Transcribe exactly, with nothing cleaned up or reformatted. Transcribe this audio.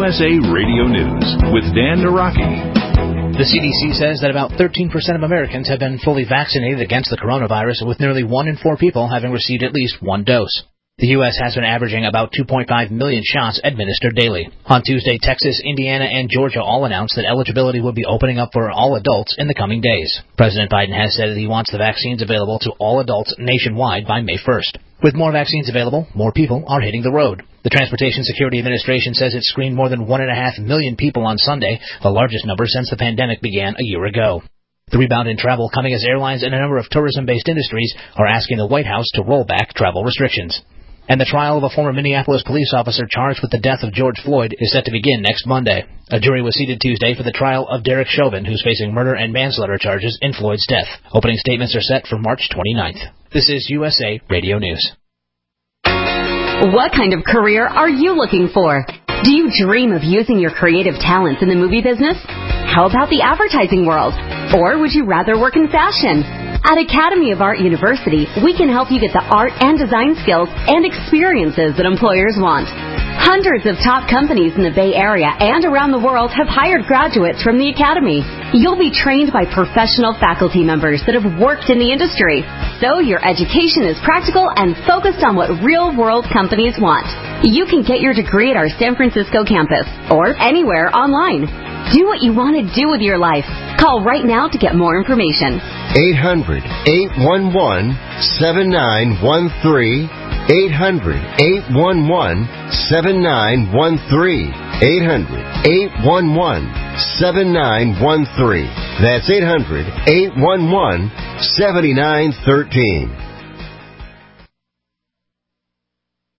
S A Radio News with Dan Naraki. The C D C says that about thirteen percent of Americans have been fully vaccinated against the coronavirus, with nearly one in four people having received at least one dose. The U S has been averaging about two point five million shots administered daily. On Tuesday, Texas, Indiana, and Georgia all announced that eligibility would be opening up for all adults in the coming days. President Biden has said that he wants the vaccines available to all adults nationwide by May first. With more vaccines available, more people are hitting the road. The Transportation Security Administration says it screened more than one and a half million people on Sunday, the largest number since the pandemic began a year ago. The rebound in travel coming as airlines and a number of tourism-based industries are asking the White House to roll back travel restrictions. And the trial of a former Minneapolis police officer charged with the death of George Floyd is set to begin next Monday. A jury was seated Tuesday for the trial of Derek Chauvin, who's facing murder and manslaughter charges in Floyd's death. Opening statements are set for March twenty-ninth. This is U S A Radio News. What kind of career are you looking for? Do you dream of using your creative talents in the movie business? How about the advertising world? Or would you rather work in fashion? At Academy of Art University, we can help you get the art and design skills and experiences that employers want. Hundreds of top companies in the Bay Area and around the world have hired graduates from the Academy. You'll be trained by professional faculty members that have worked in the industry, so your education is practical and focused on what real-world companies want. You can get your degree at our San Francisco campus or anywhere online. Do what you want to do with your life. Call right now to get more information. eight hundred, eight one one, seven nine one three. eight hundred, eight one one, seven nine one three. eight hundred, eight one one, seven nine one three. That's eight hundred, eight one one, seven nine one three.